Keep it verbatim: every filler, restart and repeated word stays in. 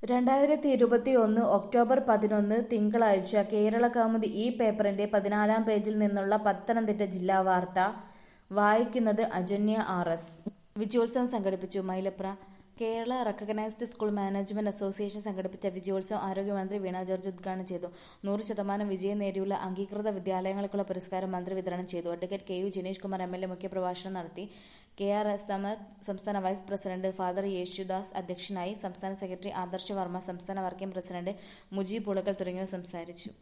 രണ്ടായിരത്തി ഇരുപത്തി ഒന്ന് ഒക്ടോബർ പതിനൊന്ന് തിങ്കളാഴ്ച കേരളകൗമുദി ഈ പേപ്പറിന്റെ പതിനാലാം പേജിൽ നിന്നുള്ള പത്തനംതിട്ട ജില്ലാ വാർത്ത വായിക്കുന്നത് അജന്യ ആർ എസ്. വിജയോത്സവം സംഘടിപ്പിച്ചു Mylapra. Kerala recognised school management association സംഘടിപ്പിച്ച വിജയോത്സവം ആരോഗ്യമന്ത്രി വീണ ജോർജ് ഉദ്ഘാടനം ചെയ്തു. നൂറ് ശതമാനം വിജയം നേടിയുള്ള അംഗീകൃത വിദ്യാലയങ്ങൾക്കുള്ള പുരസ്കാരം മന്ത്രി വിതരണം ചെയ്തു. Advocate K U Jinesh Kumar M L A മുഖ്യപ്രഭാഷണം നടത്തി. കെ ആർ എസ് സമദ് സംസ്ഥാന വൈസ് പ്രസിഡന്റ് ഫാദർ യേശുദാസ് അധ്യക്ഷനായി. സംസ്ഥാന സെക്രട്ടറി ആദർശ് വർമ്മ, സംസ്ഥാന വർക്കിംഗ് പ്രസിഡന്റ് മുജീബ് പുളക്കൽ തുടങ്ങിയവർ സംസാരിച്ചു.